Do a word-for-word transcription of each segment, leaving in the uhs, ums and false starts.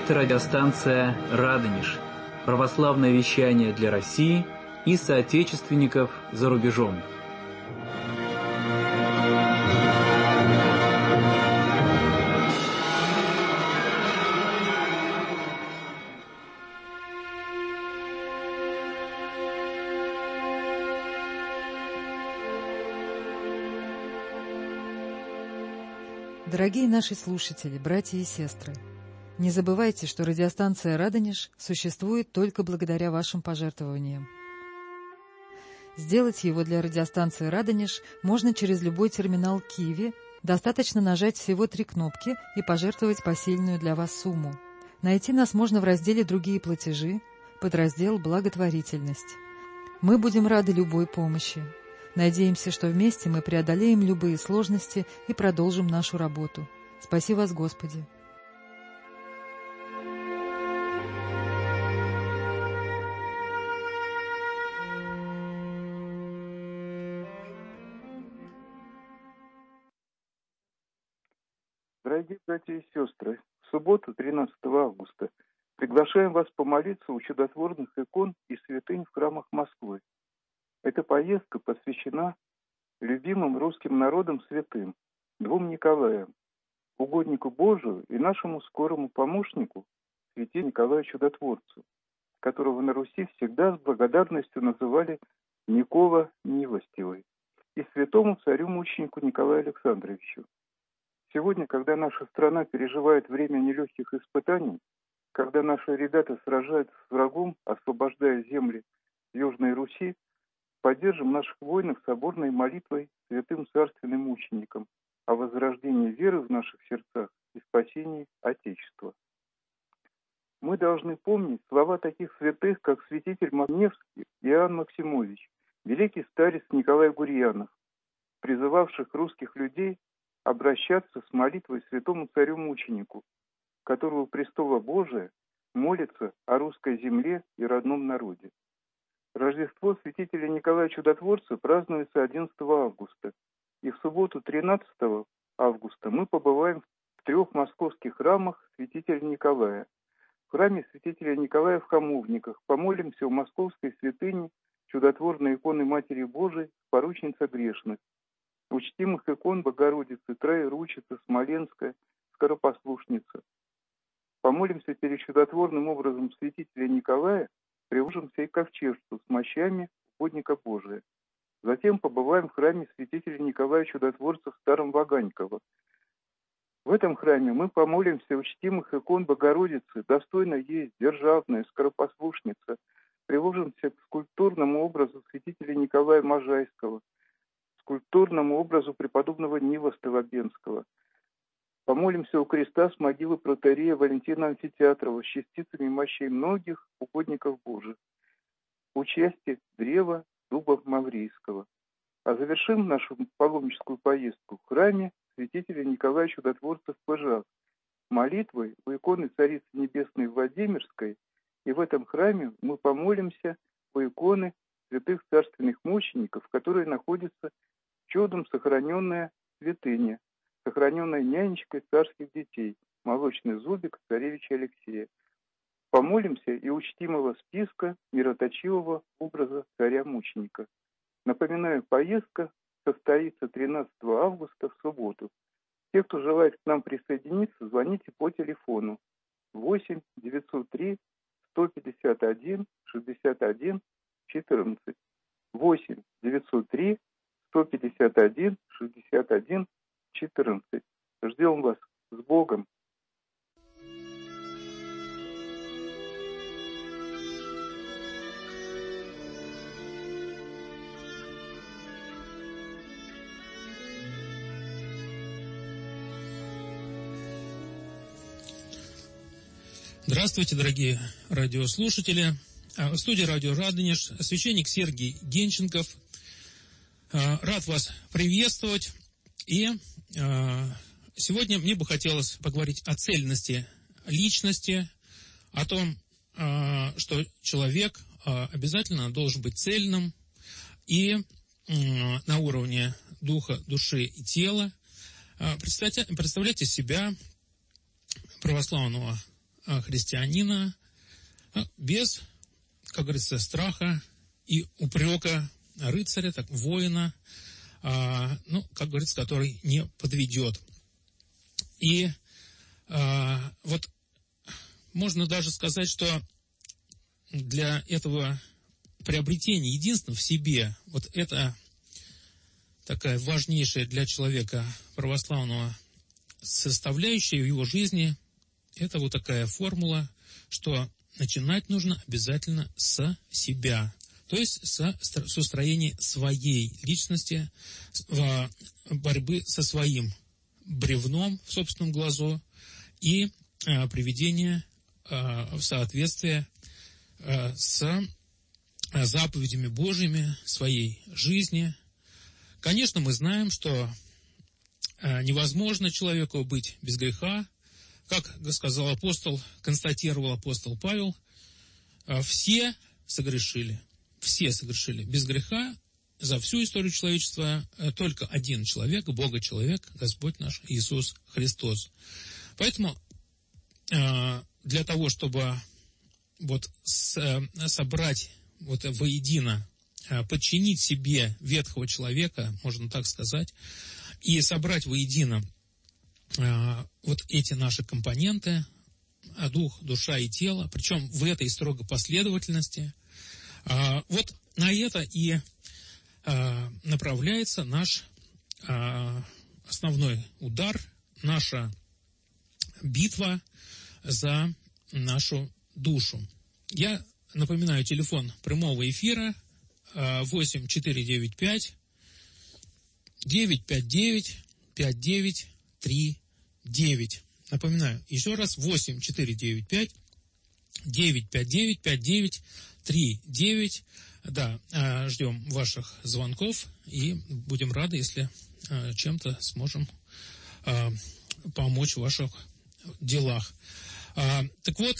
Это радиостанция «Радонеж», православное вещание для России и соотечественников за рубежом. Дорогие наши слушатели, братья и сестры, не забывайте, что радиостанция «Радонеж» существует только благодаря вашим пожертвованиям. Сделать его для радиостанции «Радонеж» можно через любой терминал Киви, достаточно нажать всего три кнопки и пожертвовать посильную для вас сумму. Найти нас можно в разделе «Другие платежи», подраздел «Благотворительность». Мы будем рады любой помощи. Надеемся, что вместе мы преодолеем любые сложности и продолжим нашу работу. Спаси вас, Господи! Дорогие братья и сестры, в субботу, тринадцатого августа, приглашаем вас помолиться у чудотворных икон и святынь в храмах Москвы. Эта поездка посвящена любимым русским народом святым, двум Николаям, угоднику Божию и нашему скорому помощнику, святителю Николаю Чудотворцу, которого на Руси всегда с благодарностью называли Никола Милостивый, и святому царю-мученику Николаю Александровичу. Сегодня, когда наша страна переживает время нелегких испытаний, когда наши ребята сражаются с врагом, освобождая земли Южной Руси, поддержим наших воинов соборной молитвой святым царственным мученикам о возрождении веры в наших сердцах и спасении Отечества. Мы должны помнить слова таких святых, как святитель Невский Иоанн Максимович, великий старец Николай Гурьянов, призывавших русских людей обращаться с молитвой святому царю-мученику, которого престола Божия молится о русской земле и родном народе. Рождество святителя Николая Чудотворца празднуется одиннадцатого августа, и в субботу тринадцатого августа мы побываем в трех московских храмах святителя Николая. В храме святителя Николая в Хамовниках помолимся у московской святыни чудотворной иконы Матери Божией, поручница грешных, у чтимых икон Богородицы, Троеручица, Смоленская, Скоропослушница. Помолимся перед чудотворным образом святителя Николая, приложимся и ковчежцу с мощами угодника Божия. Затем побываем в храме святителя Николая Чудотворца в Старом Ваганьково. В этом храме мы помолимся у чтимых икон Богородицы, достойно есть, державная, Скоропослушница. Приложимся к скульптурному образу святителя Николая Можайского, скульптурному образу преподобного Нила Столобенского. Помолимся у креста с могилы протоиерея Валентина Амфитеатрова с частицами мощей многих угодников Божьих, у части древа дуба Маврийского. А завершим нашу паломническую поездку в храме святителя Николая Чудотворца в Пыжах молитвой у иконы Царицы Небесной Владимирской, и в этом храме мы помолимся у иконы святых царственных мучеников, которые находятся чудом сохраненная святыня, сохраненная нянечкой царских детей, молочный зубик царевича Алексея. Помолимся и у чтимого списка мироточивого образа царя-мученика. Напоминаю, поездка состоится тринадцатого августа в субботу. Те, кто желает к нам присоединиться, звоните по телефону восемь девятьсот три сто пятьдесят один шестьдесят один четырнадцать. восемь девятьсот три сто пятьдесят один шестьдесят один четырнадцать. Ждем вас. С Богом! Здравствуйте, дорогие радиослушатели. В студии радио «Радонеж» священник Сергий Генченков. Рад вас приветствовать. И сегодня мне бы хотелось поговорить о цельности личности, о том, что человек обязательно должен быть цельным и на уровне духа, души и тела. Представьте, представляйте себя православного христианина без, как говорится, страха и упрека рыцаря, так, воина, ну, как говорится, который не подведет. И вот можно даже сказать, что для этого приобретения единства в себе, вот это такая важнейшая для человека православного составляющая в его жизни, это вот такая формула, что начинать нужно обязательно с себя, то есть со, с устроения своей личности, борьбы со своим бревном в собственном глазу и а, приведения а, в соответствие а, с заповедями Божьими своей жизни. Конечно, мы знаем, что а, невозможно человеку быть без греха. Как сказал апостол, констатировал апостол Павел, а, все согрешили, все согрешили без греха. За всю историю человечества только один человек, Бога-человек, Господь наш Иисус Христос. Поэтому для того, чтобы вот собрать вот воедино, подчинить себе ветхого человека, можно так сказать, и собрать воедино вот эти наши компоненты, дух, душа и тело, причем в этой строго последовательности, вот на это и направляется наш а, основной удар, наша битва за нашу душу. Я напоминаю, телефон прямого эфира а, восемь четыре девять пять девять пять девять пять девять три девять. Напоминаю, еще раз, восемь четыре девять пять девять пять девять пять девять три девять. Да, ждем ваших звонков и будем рады, если чем-то сможем помочь в ваших делах. Так вот,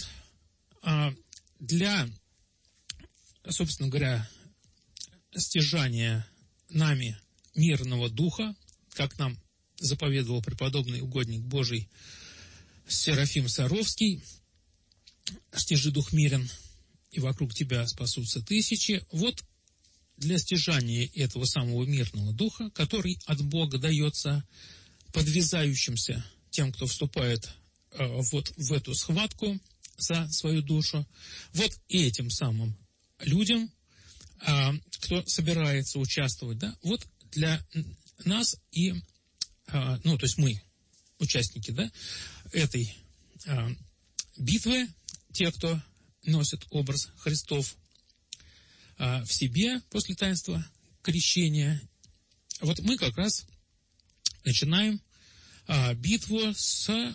для, собственно говоря, стяжания нами мирного духа, как нам заповедовал преподобный угодник Божий Серафим Саровский, «Стяжи дух мирен, и вокруг тебя спасутся тысячи». Вот для стяжания этого самого мирного духа, который от Бога дается подвязающимся тем, кто вступает э, вот в эту схватку за свою душу, вот этим самым людям, э, кто собирается участвовать, да, вот для нас и, э, ну, то есть мы, участники, да, этой э, битвы, те, кто носит образ Христов а, в себе после таинства крещения. Вот мы как раз начинаем а, битву с,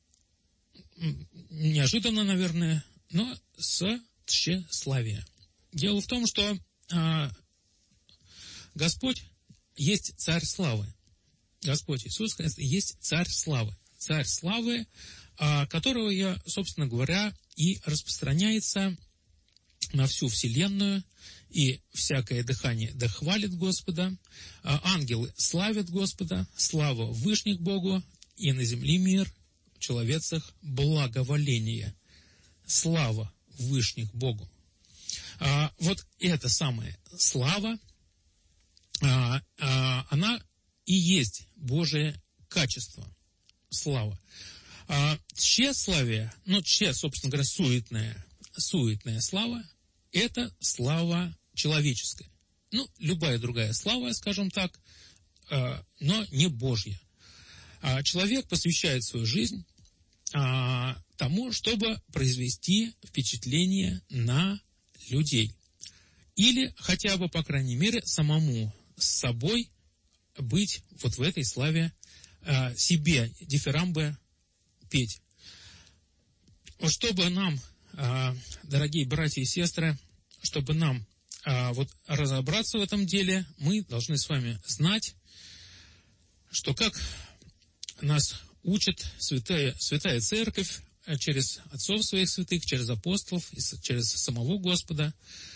неожиданно, наверное, но с тщеславия. Дело в том, что а, Господь есть Царь славы. Господь Иисус Христос есть Царь славы. Царь славы, а, которого, я, собственно говоря, и распространяется на всю вселенную, и всякое дыхание да хвалит Господа, а ангелы славят Господа, слава вышних Богу, и на земле мир, в человецах благоволение. Слава вышних Богу. А, вот эта самая слава, а, а, она и есть Божие качество. Слава. А, тщеславие, ну, тще, собственно говоря, суетная, суетная слава, это слава человеческая. Ну, любая другая слава, скажем так, а, но не Божья. А, человек посвящает свою жизнь а, тому, чтобы произвести впечатление на людей. Или хотя бы, по крайней мере, самому с собой быть вот в этой славе а, себе, дифирамбы петь. Вот чтобы нам, дорогие братья и сестры, чтобы нам вот разобраться в этом деле, мы должны с вами знать, что как нас учит Святая, Святая Церковь через отцов своих святых, через апостолов, через самого Господа,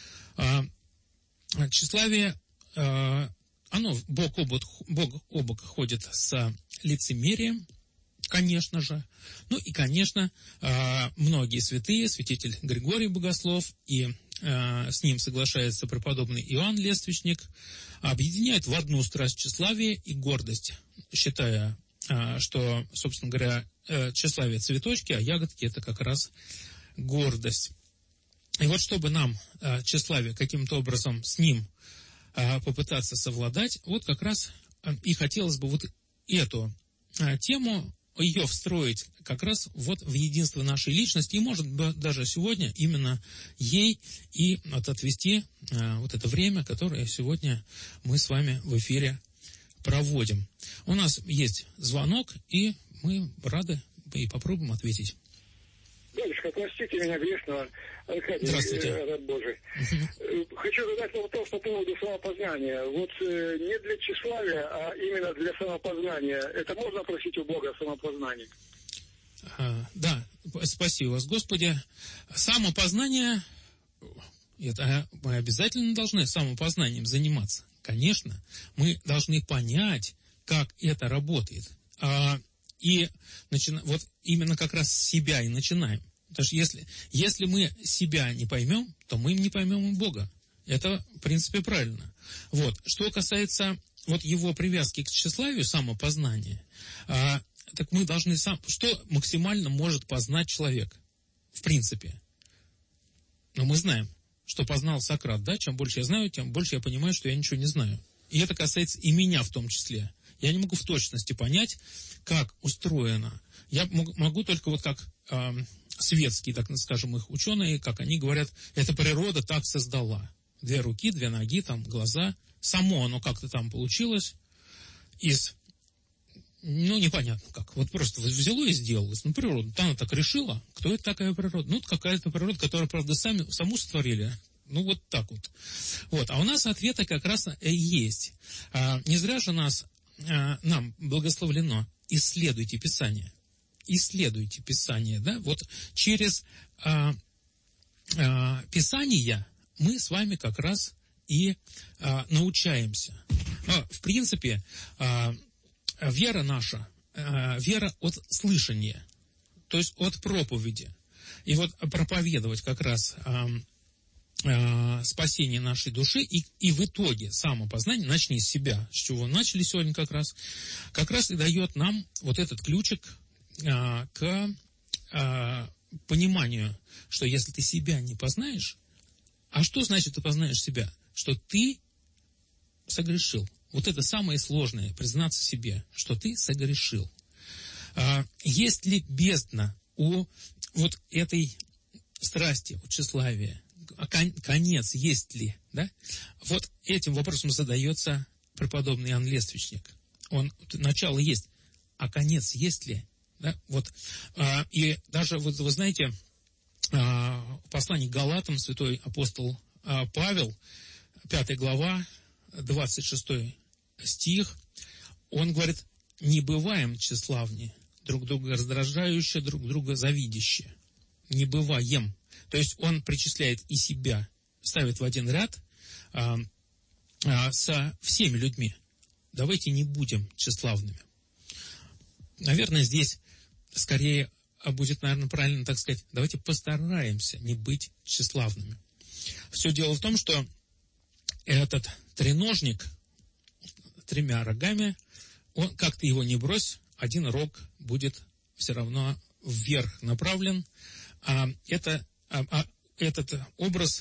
тщеславие, оно бок о бок, бок о бок ходит с лицемерием, конечно же. Ну и, конечно, многие святые, святитель Григорий Богослов и с ним соглашается преподобный Иоанн Лествичник, объединяют в одну страсть тщеславие и гордость, считая, что, собственно говоря, тщеславие цветочки, а ягодки это как раз гордость. И вот чтобы нам тщеславие каким-то образом с ним попытаться совладать, вот как раз и хотелось бы вот эту тему, ее встроить как раз вот в единство нашей личности, и, может быть, даже сегодня именно ей и вот отвести а, вот это время, которое сегодня мы с вами в эфире проводим. У нас есть звонок, и мы рады и попробуем ответить. Дедушка, простите меня грешного, Аркадий, Здравствуйте. раб Божий. Uh-huh. Хочу задать вопрос по поводу самопознания. Вот э, не для тщеславия, а именно для самопознания. Это можно просить у Бога самопознание? А, да, спасибо вас, Господи. Самопознание, это мы обязательно должны самопознанием заниматься. Конечно, мы должны понять, как это работает. А, и начина... вот именно как раз с себя и начинаем. Потому что если, если мы себя не поймем, то мы не поймем и Бога. Это, в принципе, правильно. Вот. Что касается вот его привязки к тщеславию, самопознания, а, так мы должны сам... Что максимально может познать человек? В принципе. Но мы знаем, что познал Сократ, да? Чем больше я знаю, тем больше я понимаю, что я ничего не знаю. И это касается и меня в том числе. Я не могу в точности понять, как устроено. Я могу только вот как... А, светские, так скажем, их ученые, как они говорят, эта природа так создала. Две руки, две ноги, там, глаза. Само оно как-то там получилось из, ну, непонятно как. Вот просто взяло и сделалось. Ну, природа, она так решила. Кто это такая природа? Ну, какая-то природа, которую, правда, сами, саму сотворили. Ну, вот так вот. Вот. А у нас ответы как раз и есть. А, не зря же нас, а, нам благословлено исследуйте Писание. Исследуйте Писание, да, вот через а, а, Писание мы с вами как раз и а, научаемся. А, в принципе, а, вера наша, а, вера от слышания, то есть от проповеди. И вот проповедовать как раз а, а, спасение нашей души и, и в итоге самопознание, начни с себя, с чего начали сегодня как раз, как раз и дает нам вот этот ключик к а, пониманию, что если ты себя не познаешь, а что значит ты познаешь себя? Что ты согрешил. Вот это самое сложное, признаться себе, что ты согрешил. А, есть ли бездна у вот этой страсти, у тщеславия? Конец есть ли? Да? Вот этим вопросом задается преподобный Иоанн Лествичник. Он, начало есть, а конец есть ли? Да, вот, а, и даже, вот, вы знаете, а, в послании к Галатам святой апостол а, Павел, пятая глава, двадцать шестой стих, он говорит, не бываем тщеславны, друг друга раздражающие, друг друга завидящие. Не бываем. То есть он причисляет и себя, ставит в один ряд а, а, со всеми людьми. Давайте не будем тщеславными. Наверное, здесь скорее будет, наверное, правильно так сказать, давайте постараемся не быть тщеславными. Все дело в том, что этот треножник с тремя рогами, он, как ты его не брось, один рог будет все равно вверх направлен. А это, а, а, этот образ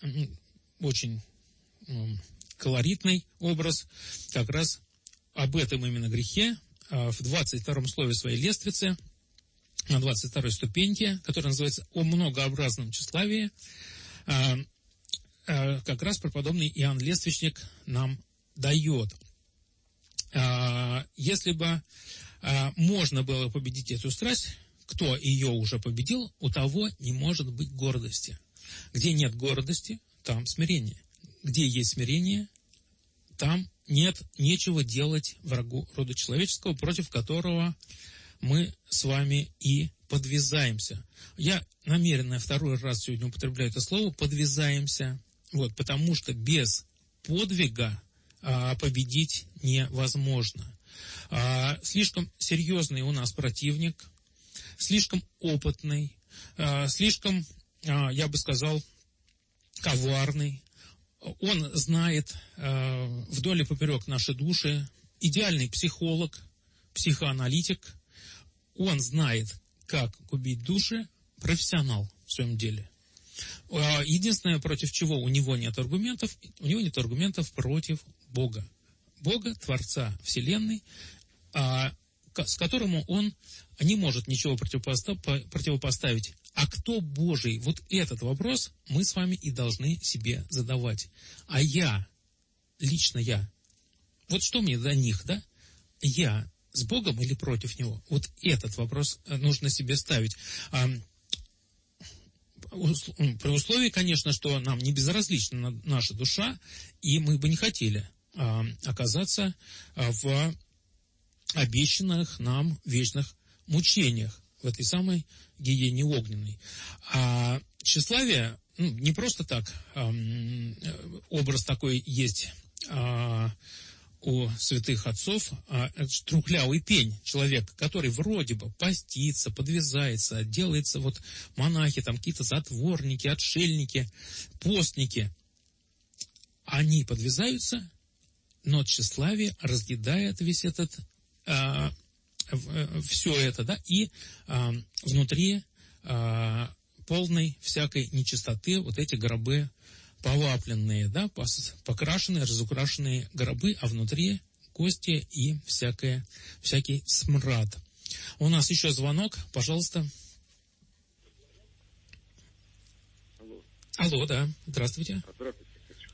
очень м, колоритный образ, как раз об этом именно грехе, в двадцать втором слове своей лествицы, на двадцать второй ступеньке, которая называется «О многообразном тщеславии», как раз преподобный Иоанн Лествичник нам дает. Если бы можно было победить эту страсть, кто ее уже победил, у того не может быть гордости. Где нет гордости, там смирение. Где есть смирение, там нет нечего делать врагу рода человеческого, против которого мы с вами и подвязаемся. Я намеренно второй раз сегодня употребляю это слово «подвязаемся», вот, потому что без подвига а, победить невозможно. А, слишком серьезный у нас противник, слишком опытный, а, слишком, а, я бы сказал, коварный. Он знает а, вдоль и поперек наши души, идеальный психолог, психоаналитик. Он знает, как губить души, профессионал в своем деле. Единственное, против чего у него нет аргументов, у него нет аргументов против Бога. Бога, Творца Вселенной, а, с которому он не может ничего противопоставить. А кто Божий? Вот этот вопрос мы с вами и должны себе задавать. А я, лично я, вот что мне до них, да? Я с Богом или против Него? Вот этот вопрос нужно себе ставить. При условии, конечно, что нам не безразлична наша душа, и мы бы не хотели а, оказаться а, в обещанных нам вечных мучениях, в этой самой гиене огненной. А тщеславие, ну, не просто так, а, образ такой есть а, у святых отцов, а, это трухлявый пень, человек, который вроде бы постится, подвязается, делается вот монахи, там какие-то затворники, отшельники, постники. Они подвязаются, но тщеславие разъедает весь этот, а, все это, да, и а, внутри а, полной всякой нечистоты вот эти гробы повапленные, да, покрашенные, разукрашенные гробы, а внутри кости и всякое, всякий смрад. У нас еще звонок, пожалуйста. Алло. Алло, да, здравствуйте. Здравствуйте.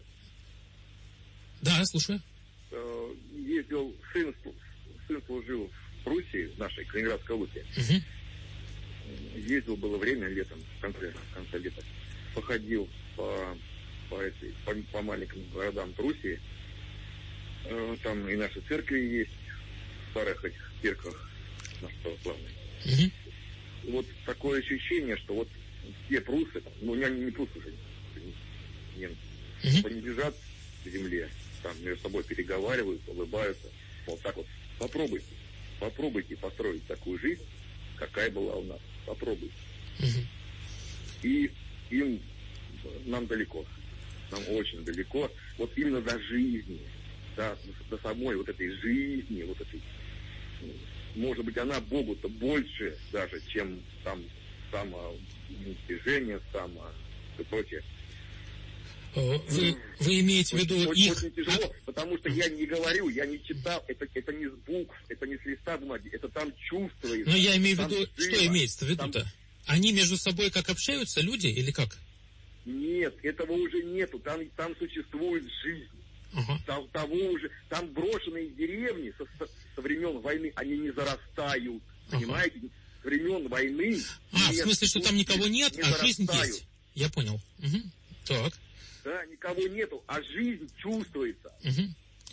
Да, слушаю. Ездил, сын, сын служил в Пруссии, в нашей Калининградской области. Угу. Ездил, было время, летом, в конце, в конце лета. Походил по... По, этой, по, по маленьким городам Пруссии. Э, там и наши церкви есть, в старых этих церквах наших православных. Mm-hmm. Вот такое ощущение, что вот все прусы, ну они не прусы уже, немцы, mm-hmm. они лежат в земле, там между собой переговариваются, улыбаются. Вот так вот. Попробуйте, попробуйте построить такую жизнь, какая была у нас. Попробуйте. Mm-hmm. И им, нам далеко. Нам очень далеко, вот именно до жизни, до, до самой вот этой жизни, вот этой, может быть, она Богу-то больше даже, чем там самодвижение, само и прочее. Вы, вы имеете в виду очень, их... Очень тяжело, потому что я не говорю, я не читал, это, это не с букв, это не с листа бумаги, это там чувствуется. Но я имею в виду, живо, что имеется в виду-то? Там... Они между собой как общаются, люди, или как? Нет, этого уже нету. Там, там существует жизнь. Uh-huh. Там, того уже, там брошенные деревни со, со, со времен войны, они не зарастают. Uh-huh. Понимаете? С времен войны. А, нет, в смысле, что там никого нет, не а зарастают. Жизнь есть. Я понял. Угу. Так. Да, никого нету, а жизнь чувствуется. Угу.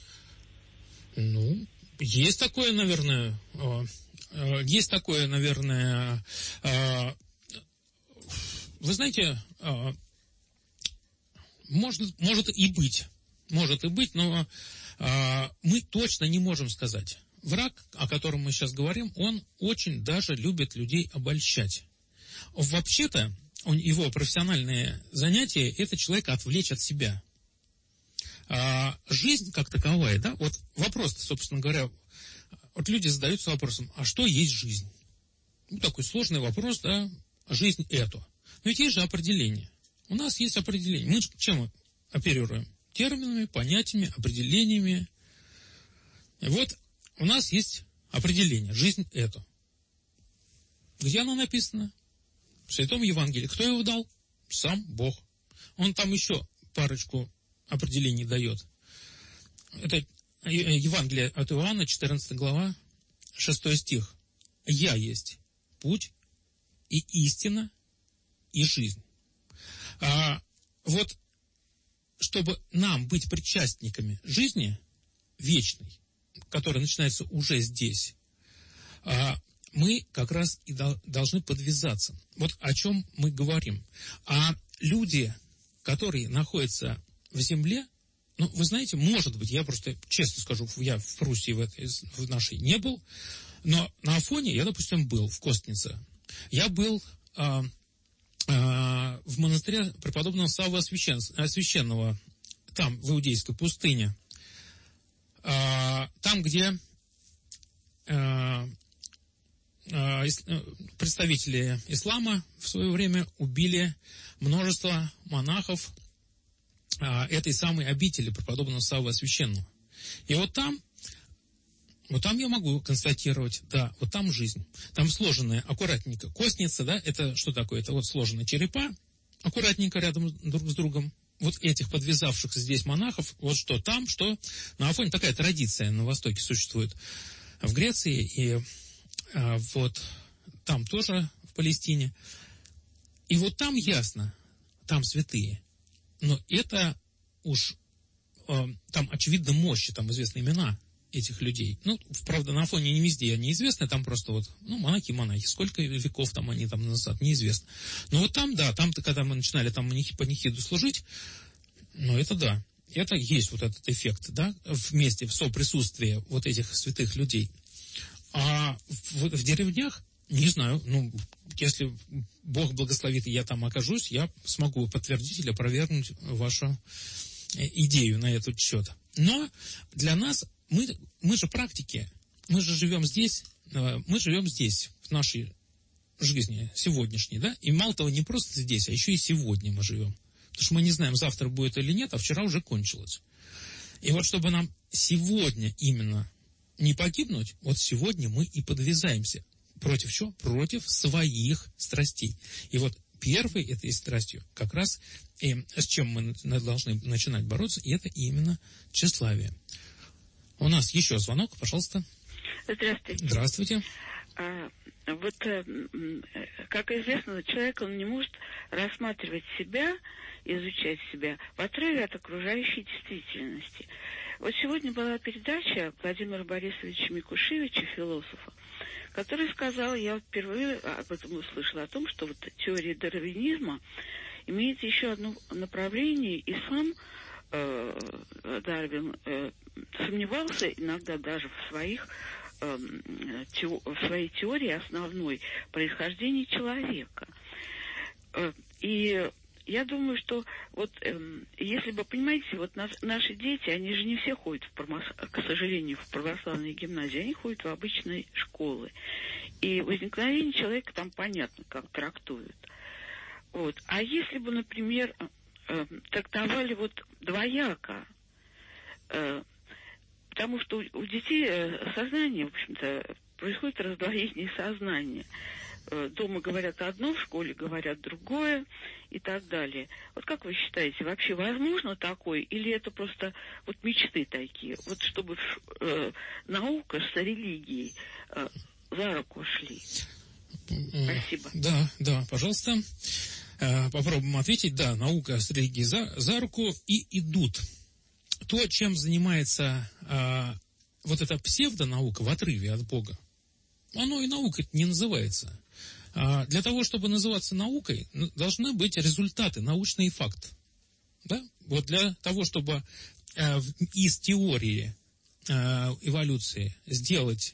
Ну, есть такое, наверное. Есть такое, наверное. Вы знаете, Может, может и быть, может и быть, но а, мы точно не можем сказать. Враг, о котором мы сейчас говорим, он очень даже любит людей обольщать. Вообще-то, он, его профессиональное занятие – это человека отвлечь от себя. А, жизнь как таковая, да, вот вопрос, собственно говоря, вот люди задаются вопросом, а что есть жизнь? Ну, такой сложный вопрос, да, жизнь это. Но ведь есть же определение. У нас есть определение. Мы чем оперируем? Терминами, понятиями, определениями. Вот у нас есть определение. Жизнь это. Где оно написано? В Святом Евангелии. Кто его дал? Сам Бог. Он там еще парочку определений дает. Это Евангелие от Иоанна, четырнадцатая глава, шестой стих. «Я есть путь и истина и жизнь». А вот, чтобы нам быть причастниками жизни вечной, которая начинается уже здесь, а, мы как раз и должны подвязаться. Вот о чем мы говорим. А люди, которые находятся в земле, Ну, вы знаете, может быть, я просто, честно скажу, я в Пруссии в, этой, в нашей не был, но на Афоне я, допустим, был в Костнице. Я был а, а, в монастыре преподобного Саввы Священного, там, в Иудейской пустыне, а, там, где а, а, представители ислама в свое время убили множество монахов а, этой самой обители преподобного Саввы Священного. И вот там, вот там я могу констатировать, да, вот там жизнь. Там сложенная, аккуратненько, костница, да, это что такое? Это вот сложенные черепа, аккуратненько рядом друг с другом. Вот этих подвязавшихся здесь монахов, вот что там, что на Афоне. Такая традиция на Востоке существует в Греции и а, вот там тоже, в Палестине. И вот там ясно, там святые. Но это уж, э, там очевидно мощи, там известны имена этих людей. Ну, правда, на Афоне не везде они известны, там просто вот, ну, монахи-монахи. Сколько веков там они там назад, неизвестно. Но вот там, да, там-то, когда мы начинали там панихиду служить, ну, это да, это есть вот этот эффект, да, вместе, в соприсутствии вот этих святых людей. А в, в деревнях, не знаю, ну, если Бог благословит, и я там окажусь, я смогу подтвердить или опровергнуть вашу идею на этот счет. Но для нас, мы, мы же практики, мы же живем здесь, мы живем здесь, в нашей жизни сегодняшней, да, и мало того, не просто здесь, а еще и сегодня мы живем. Потому что мы не знаем, завтра будет или нет, а вчера уже кончилось. И вот чтобы нам сегодня именно не погибнуть, вот сегодня мы и подвязаемся. Против чего? Против своих страстей. И вот первой этой страстью как раз, и с чем мы должны начинать бороться, это именно тщеславие. У нас еще звонок, пожалуйста. Здравствуйте. Здравствуйте. А, вот, как известно, человек, он не может рассматривать себя, изучать себя в отрыве от окружающей действительности. Вот сегодня была передача Владимира Борисовича Микушевича, философа, который сказал, я впервые об этом услышала, о том, что вот теория дарвинизма имеет еще одно направление, и сам э, Дарвин э, сомневался иногда даже в своих э, те, в своей теории основной происхождения человека. Э, и я думаю, что вот э, если бы, понимаете, вот нас, наши дети, они же не все ходят, в правос... к сожалению, в православные гимназии, они ходят в обычные школы. И возникновение человека там понятно, как трактуют. Вот. А если бы, например, э, трактовали вот двояко, э, потому что у, у детей э, сознание, в общем-то, происходит раздвоение сознания. Дома говорят одно, в школе говорят другое и так далее. Вот как вы считаете, вообще возможно такое, или это просто вот мечты такие, вот чтобы э, наука с религией э, за руку шли? Спасибо. Да, да, пожалуйста. Э, попробуем ответить. Да, наука с религией за, за руку и идут. То, чем занимается э, вот эта псевдонаука в отрыве от Бога, оно и наукой не называется. А для того, чтобы называться наукой, должны быть результаты, научный факт. Да? Вот для того, чтобы э, из теории э, эволюции сделать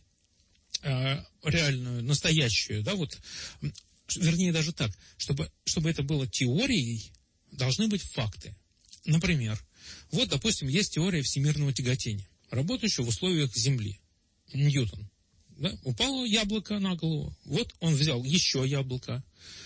э, реальную, настоящую, да, вот, вернее даже так, чтобы, чтобы это было теорией, должны быть факты. Например, вот, допустим, есть теория всемирного тяготения, работающая в условиях Земли. Ньютон. Да? Упало яблоко на голову. Вот он взял еще яблоко.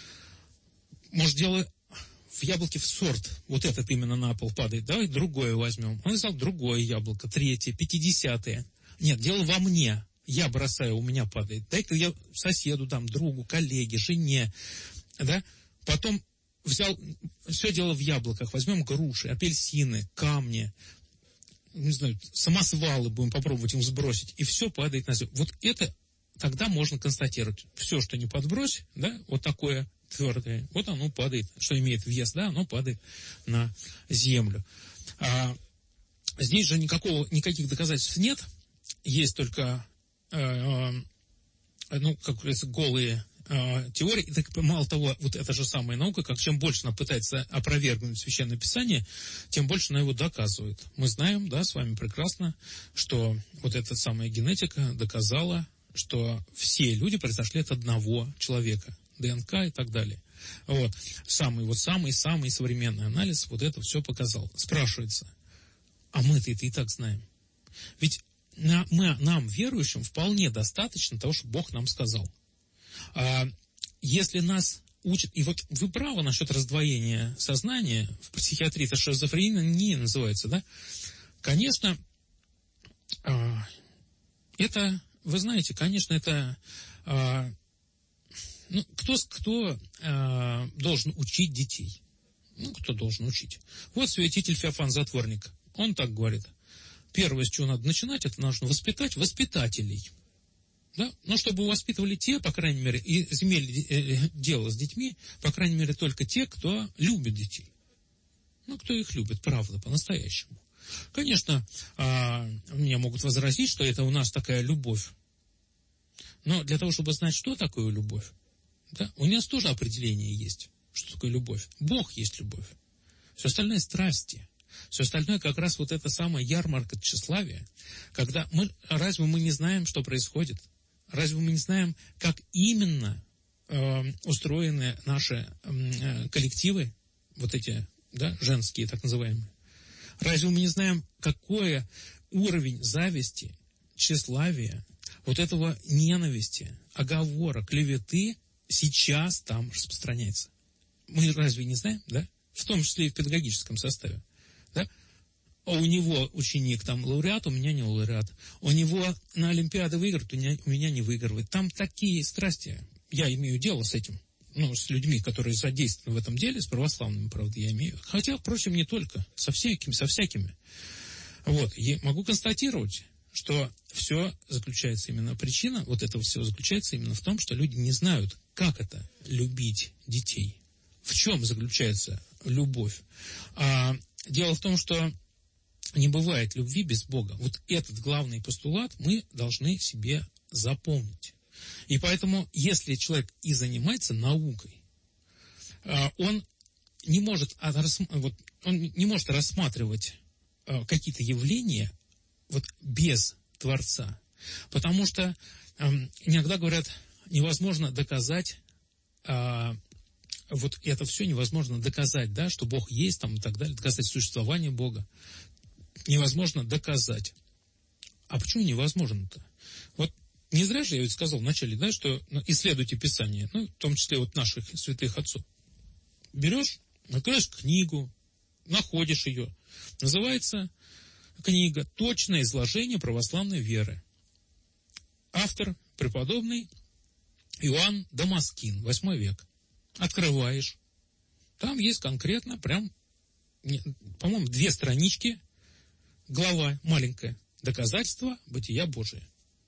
Может, дело в яблоке в сорт. Вот этот именно на пол падает. Давай другое возьмем. Он взял другое яблоко, третье, пятидесятое. Нет, дело во мне. Я бросаю, у меня падает. Дай-ка я соседу дам, другу, коллеге, жене. Да? Потом взял, все дело в яблоках. Возьмем груши, апельсины, камни. Не знаю, самосвалы будем попробовать им сбросить, и все падает на землю. Вот это тогда можно констатировать. Все, что не подбрось, да, вот такое твердое, вот оно падает, что имеет вес, да, оно падает на землю. А здесь же никакого, никаких доказательств нет, есть только, э, э, ну, как говорится, голые э, теория, и так, мало того, вот эта же самая наука, как чем больше она пытается опровергнуть Священное Писание, тем больше она его доказывает. Мы знаем, да, с вами прекрасно, что вот эта самая генетика доказала, что все люди произошли от одного человека, ДНК и так далее. Вот. Самый вот самый-самый современный анализ вот это все показал. Спрашивается, а мы-то это и так знаем. Ведь на, мы, нам, верующим, вполне достаточно того, что Бог нам сказал. А если нас учат, и вот вы правы насчет раздвоения сознания, в психиатрии это шизофрения не называется, да? Конечно, а, это, вы знаете, конечно, это... А, Ну, кто, кто э, должен учить детей? Ну, кто должен учить? Вот святитель Феофан Затворник. Он так говорит. Первое, с чего надо начинать, это нужно воспитать воспитателей. Да? Но чтобы воспитывали те, по крайней мере, и имели э, дело с детьми, по крайней мере, только те, кто любит детей. Ну, кто их любит, правда, по-настоящему. Конечно, э, мне могут возразить, что это у нас такая любовь. Но для того, чтобы знать, что такое любовь, да, у нас тоже определение есть, что такое любовь. Бог есть любовь. Все остальное страсти. Все остальное как раз вот эта самая ярмарка тщеславия, когда мы, разве мы не знаем, что происходит? Разве мы не знаем, как именно э, устроены наши э, коллективы, вот эти, да, женские так называемые? Разве мы не знаем, какой уровень зависти, тщеславия, вот этого ненависти, оговора, клеветы сейчас там распространяется? Мы разве не знаем, да? В том числе и в педагогическом составе, да? А у него ученик там лауреат, у меня не лауреат. У него на Олимпиады выигрывает, у меня, у меня не выигрывает. Там такие страсти. Я имею дело с этим. Ну, с людьми, которые задействованы в этом деле, с православными, правда, я имею. Хотя, впрочем, не только. Со всякими, со всякими. Вот. И могу констатировать, что все заключается именно, причина вот этого всего заключается именно в том, что люди не знают, как это любить детей. В чем заключается любовь? А, дело в том, что не бывает любви без Бога. Вот этот главный постулат мы должны себе запомнить. И поэтому, если человек и занимается наукой, а, он не может, вот, он не может рассматривать а, какие-то явления вот без Творца. Потому что э, иногда говорят, невозможно доказать, э, вот это все невозможно доказать, да, что Бог есть там и так далее, доказать существование Бога. Невозможно доказать. А почему невозможно-то? Вот не зря же я ведь сказал вначале, да, что исследуйте Писание, ну, в том числе вот наших святых отцов. Берешь, открываешь книгу, находишь ее. Называется книга «Точное изложение православной веры». Автор преподобный Иоанн Дамаскин, восьмой век. Открываешь. Там есть конкретно прям, по-моему, две странички, глава маленькая. Доказательства бытия Божия.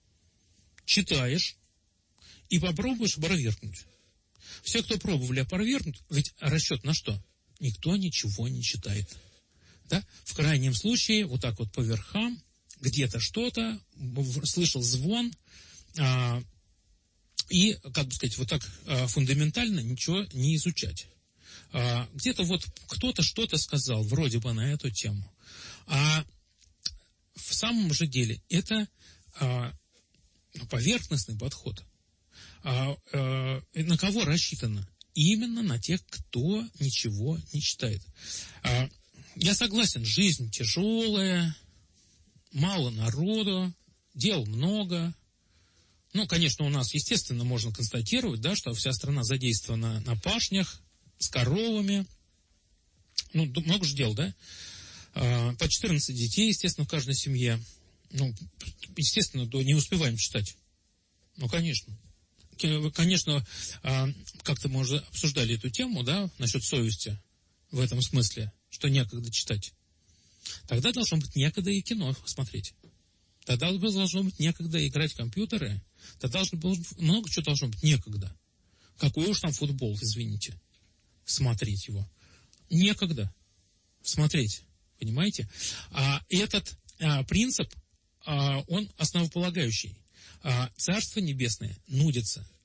Читаешь и попробуешь опровергнуть. Все, кто пробовали опровергнуть, ведь расчет на что? Никто ничего не читает. Да? В крайнем случае, вот так вот по верхам, где-то что-то, слышал звон, а, и, как бы сказать, вот так а, фундаментально ничего не изучать. А, где-то вот кто-то что-то сказал, вроде бы на эту тему. А в самом же деле это а, поверхностный подход. А, а, на кого рассчитано? Именно на тех, кто ничего не читает. А, Я согласен, жизнь тяжелая, мало народу, дел много. Ну, конечно, у нас, естественно, можно констатировать, да, что вся страна задействована на пашнях, с коровами. Ну, много же дел, да? По четырнадцать детей, естественно, в каждой семье. Ну, естественно, не успеваем читать. Ну, конечно. Конечно, как-то мы уже обсуждали эту тему, да, насчет совести в этом смысле, что некогда читать. Тогда должно быть некогда и кино смотреть. Тогда должно быть некогда играть в компьютеры. Тогда должно быть, много чего должно быть некогда. Какой уж там футбол, извините, смотреть его. Некогда смотреть, понимаете? А этот а, принцип, а, он основополагающий. А, Царство Небесное нудится.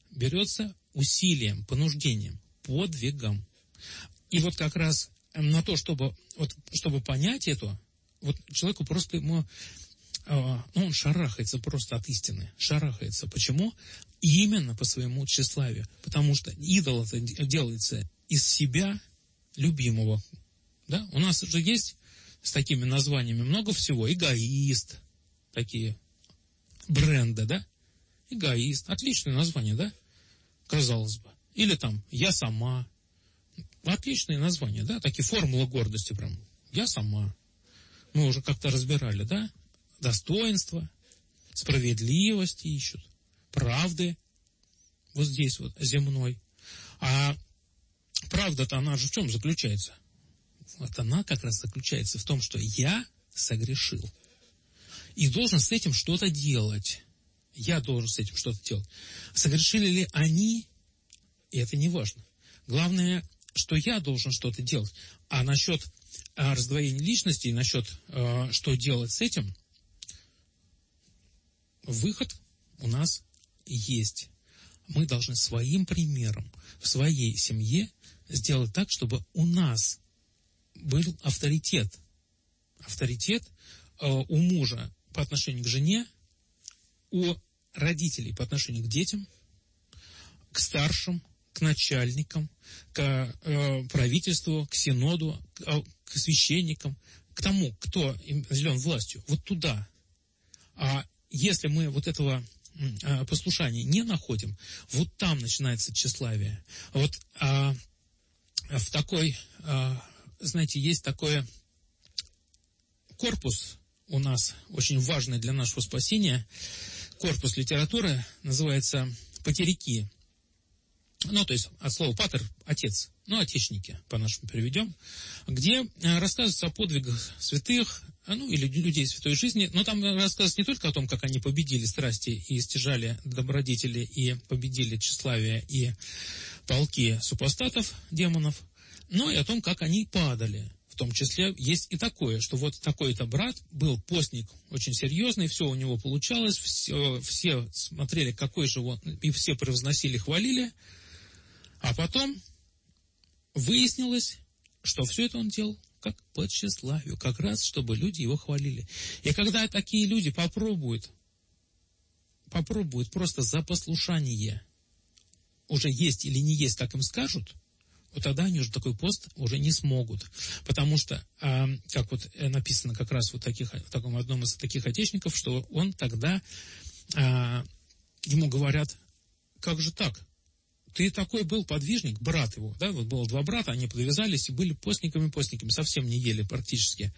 берется усилием, понуждением, подвигом. И вот как раз на то, чтобы, вот, чтобы понять это, вот человеку просто ему, э, ну, он шарахается просто от истины. Шарахается. Почему? Именно по своему тщеславию. Потому что идол это делается из себя любимого. Да? У нас же есть с такими названиями много всего. Эгоист. Такие бренды, да? Эгоист. Отличное название, да? Казалось бы. Или там «Я сама». Отличные названия, да? Такие формулы гордости прям. «Я сама». Мы уже как-то разбирали, да? Достоинство, справедливости ищут, правды. Вот здесь вот, земной. А правда-то она же в чем заключается? Вот она как раз заключается в том, что я согрешил. И должен с этим что-то делать. Я должен с этим что-то делать. Согрешили ли они? И это не важно. Главное, что я должен что-то делать. А насчет а, раздвоения личности, насчет а, что делать с этим, выход у нас есть. Мы должны своим примером в своей семье сделать так, чтобы у нас был авторитет. Авторитет э, у мужа по отношению к жене, у родителей по отношению к детям, к старшим, к начальникам, к э, правительству, к синоду, к, к священникам, к тому, кто наделен властью. Вот туда. А если мы вот этого э, послушания не находим, вот там начинается тщеславие. Вот э, в такой... Э, Знаете, есть такой корпус у нас, очень важный для нашего спасения, корпус литературы, называется «Патерики». Ну, то есть от слова «патер» – «отец», ну, «отечники» по-нашему переведем, где рассказывается о подвигах святых, ну, или людей святой жизни, но там рассказывается не только о том, как они победили страсти и стяжали добродетели, и победили тщеславие и полки супостатов, демонов, но и о том, как они падали. В том числе есть и такое, что вот такой-то брат был постник очень серьезный, все у него получалось, все, все смотрели, какой же он, и все превозносили, хвалили, а потом выяснилось, что все это он делал как по тщеславию, как раз, чтобы люди его хвалили. И когда такие люди попробуют, попробуют просто за послушание уже есть или не есть, как им скажут, вот тогда они уже такой пост уже не смогут. Потому что, э, как вот написано как раз вот таких, в таком одном из таких отечников, что он тогда, э, ему говорят, как же так? Ты такой был подвижник, брат его, да, вот было два брата, они подвязались и были постниками-постниками, совсем не ели практически.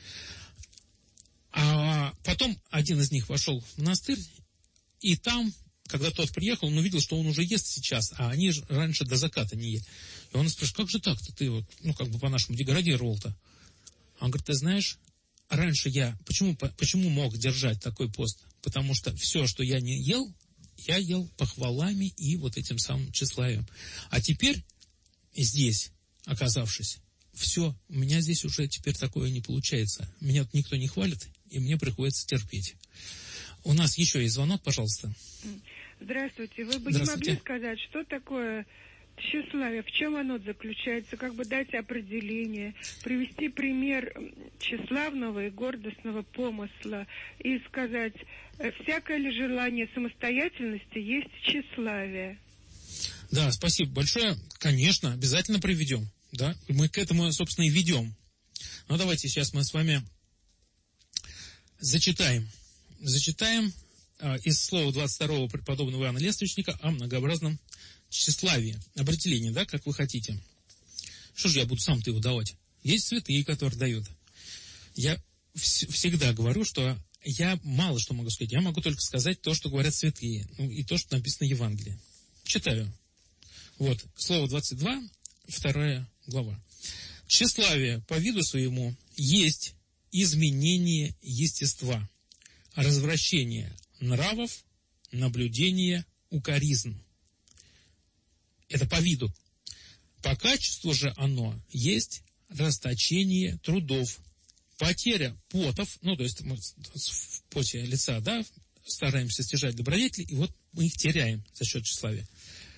А потом один из них вошел в монастырь, и там... Когда тот приехал, он увидел, что он уже ест сейчас, а они же раньше до заката не ели. И он спрашивает, как же так-то ты, вот, ну, как бы по-нашему, деградировал-то? Он говорит, ты знаешь, раньше я, почему, почему мог держать такой пост? Потому что все, что я не ел, я ел похвалами и вот этим самым тщеславием. А теперь здесь, оказавшись, все, у меня здесь уже теперь такое не получается. Меня тут никто не хвалит, и мне приходится терпеть. У нас еще есть звонок, пожалуйста. Здравствуйте. Вы бы не могли сказать, что такое тщеславие, в чем оно заключается, как бы дать определение, привести пример тщеславного и гордостного помысла и сказать, всякое ли желание самостоятельности есть тщеславие? Да, спасибо большое. Конечно, обязательно приведем. Да? Мы к этому, собственно, и ведем. Но давайте сейчас мы с вами зачитаем. Зачитаем э, из слова двадцать второго преподобного Иоанна Лествичника о многообразном тщеславии. Определение, да, как вы хотите. Что же я буду сам-то его давать? Есть святые, которые дают. Я вс- всегда говорю, что я мало что могу сказать. Я могу только сказать то, что говорят святые. Ну, и то, что написано в Евангелии. Читаю. Вот, слово двадцать два, вторая глава. Тщеславие по виду своему есть изменение естества, развращение нравов, наблюдение укоризн. Это по виду. По качеству же оно есть расточение трудов, потеря потов, ну, то есть мы в поте лица, да, стараемся стяжать добродетели, и вот мы их теряем за счет тщеславия.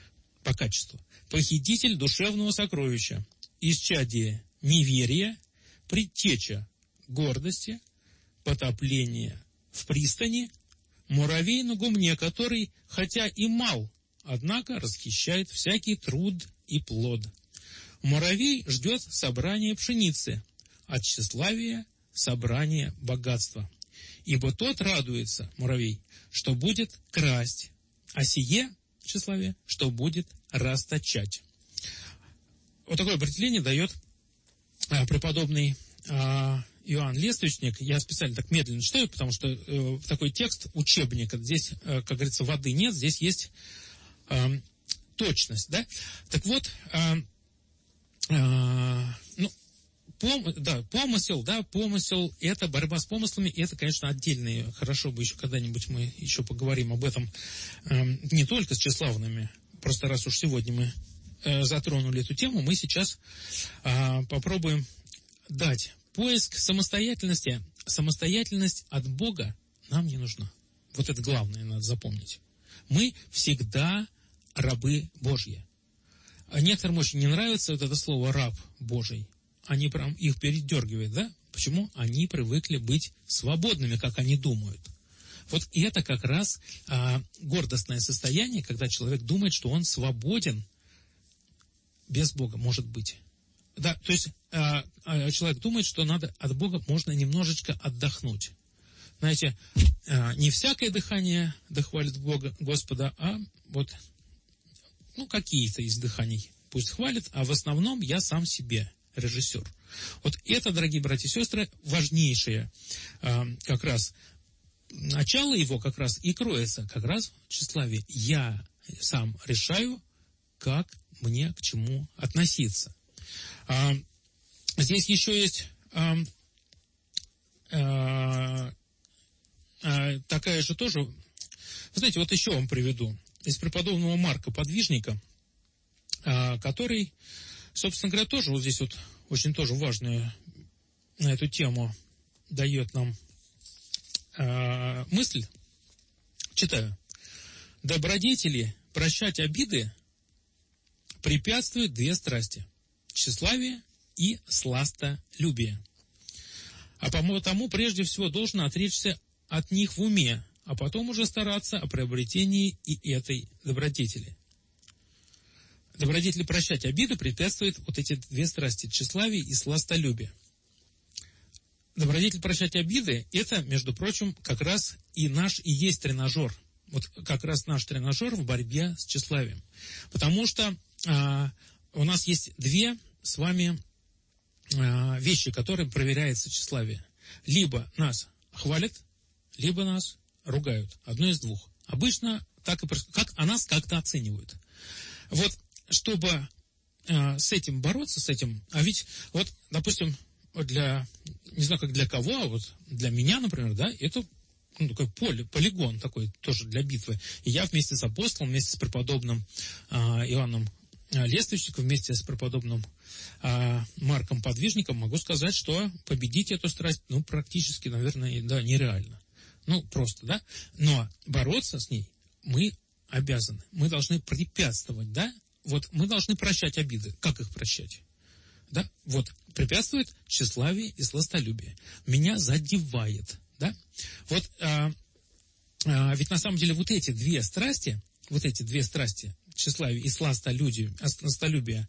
по качеству. Похититель душевного сокровища, исчадие неверия, предтеча гордости, потопление в пристани, муравей на гумне, который, хотя и мал, однако расхищает всякий труд и плод. Муравей ждет собрания пшеницы, от тщеславия собрания богатства. Ибо тот радуется, муравей, что будет красть, а сие, тщеславие, что будет расточать. Вот такое определение дает а, преподобный а, Иоанн Лествичник. Я специально так медленно читаю, потому что э, такой текст учебника. Здесь, э, как говорится, воды нет, здесь есть э, точность. Да? Так вот, э, э, ну, пом, да, помысел, да, помысел, это борьба с помыслами, и это, конечно, отдельные. Хорошо бы еще когда-нибудь мы еще поговорим об этом э, не только с тщеславными. Просто раз уж сегодня мы э, затронули эту тему, мы сейчас э, попробуем дать поиск самостоятельности. Самостоятельность от Бога нам не нужна. Вот это главное надо запомнить. Мы всегда рабы Божьи. А некоторым очень не нравится вот это слово «раб Божий». Они прям их передергивают, да? Почему? Они привыкли быть свободными, как они думают. Вот и это как раз а, гордостное состояние, когда человек думает, что он свободен без Бога, может быть. Да, то есть а, а человек думает, что надо от Бога можно немножечко отдохнуть. Знаете, а, не всякое дыхание дохвалит Бога, Господа, а вот ну, какие-то из дыханий пусть хвалит, а в основном я сам себе режиссер. Вот это, дорогие братья и сестры, важнейшее а, как раз начало его как раз и кроется как раз в тщеславии. Я сам решаю, как мне к чему относиться. А, здесь еще есть а, а, а, такая же тоже... Вы знаете, вот еще вам приведу. Из преподобного Марка Подвижника, а, который, собственно говоря, тоже вот здесь вот очень тоже важную на эту тему дает нам а, мысль. Читаю. Добродетели прощать обиды препятствуют две страсти. Тщеславие и сластолюбие. А потому прежде всего должен отречься от них в уме, а потом уже стараться о приобретении и этой добродетели. Добродетели прощать обиды препятствуют вот эти две страсти, тщеславие и сластолюбие. Добродетель прощать обиды, это, между прочим, как раз и наш и есть тренажер. Вот как раз наш тренажер в борьбе с тщеславием. Потому что а, у нас есть две с вами а, вещи, которые проверяется тщеславие. Либо нас хвалят, либо нас ругают. Одно из двух. Обычно так и как о нас как-то оценивают. Вот, чтобы а, с этим бороться, с этим, а ведь, вот, допустим, для, не знаю, как для кого, а вот для меня, например, да, это ну, такой поле, полигон такой тоже для битвы. И я вместе с апостолом, вместе с преподобным а, Иоанном Лествичником, вместе с преподобным а, Марком Подвижником могу сказать, что победить эту страсть, ну, практически, наверное, да, нереально. Ну, просто, да. Но бороться с ней мы обязаны. Мы должны препятствовать, да. Вот мы должны прощать обиды. Как их прощать? Да, вот, препятствует тщеславие и сластолюбие. Меня задевает, да. Вот, а, а, ведь на самом деле вот эти две страсти, вот эти две страсти, тщеславие и сластолюбие, сластолюбие,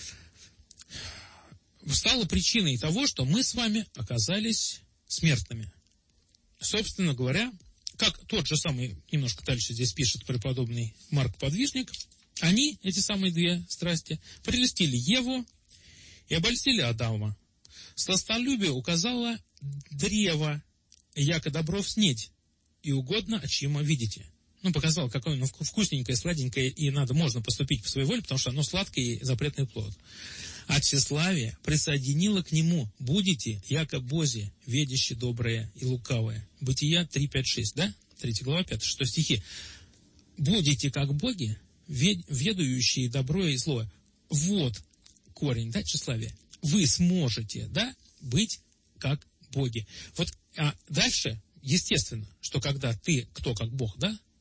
стало причиной того, что мы с вами оказались смертными. Собственно говоря, как тот же самый, немножко дальше здесь пишет преподобный Марк Подвижник, они, эти самые две страсти, прелестили Еву и обольстили Адама. Сластолюбие указало древо, яко добров снеть, и угодно очима видите. Ну, показал, какое оно вкусненькое, сладенькое, и надо, можно поступить по своей воле, потому что оно сладкое и запретный плод. А тщеславие присоединило к нему: будете, яко бози, ведище доброе и лукавое. Бытия три, пять, шесть, да? третья глава, пятый, шестой стихи. Будете, как боги, ведающие добро и зло. Вот корень, да, тщеславия. Вы сможете, да, быть как боги. Вот, а дальше, естественно, что когда ты, кто как Бог, да,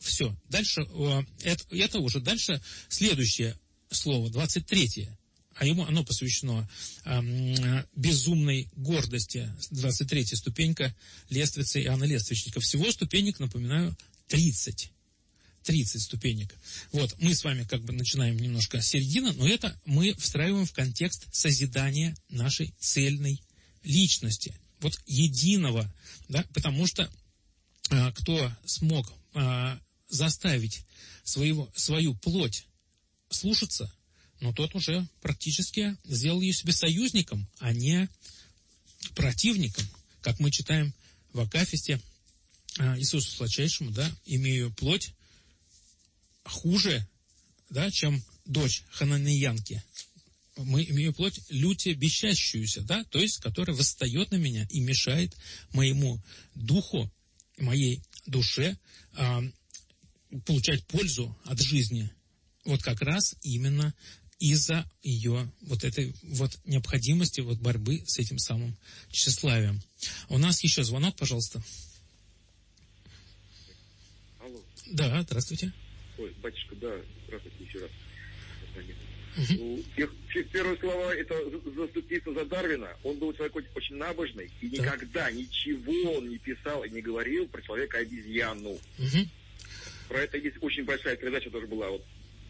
Все. Дальше, это, это уже дальше следующее слово, двадцать третье. А ему оно посвящено э, безумной гордости. двадцать третья ступенька лествицы Иоанна Лествичника. Всего ступенек, напоминаю, тридцать. тридцать ступенек. Вот, мы с вами как бы начинаем немножко с середины, но это мы встраиваем в контекст созидания нашей цельной личности. Вот единого, да, потому что э, кто смог э, заставить своего, свою плоть слушаться, но тот уже практически сделал ее себе союзником, а не противником. Как мы читаем в Акафисте э, Иисусу Сладчайшему, да, имею плоть хуже, да, чем дочь хананеянки. Мы имеем плоть люте бесчащуюся, да, то есть, которая восстает на меня и мешает моему духу, моей душе э, получать пользу от жизни. Вот как раз именно из-за ее вот этой вот необходимости вот борьбы с этим самым тщеславием. У нас еще звонок, пожалуйста. Алло. Да, здравствуйте. Ой, батюшка, да, здравствуйте еще раз. Угу. Ну, первые слова — это заступиться за Дарвина. Он был человек очень набожный, и да. никогда ничего он не писал и не говорил про человека-обезьяну. Угу. Про это есть очень большая передача тоже была. Вот.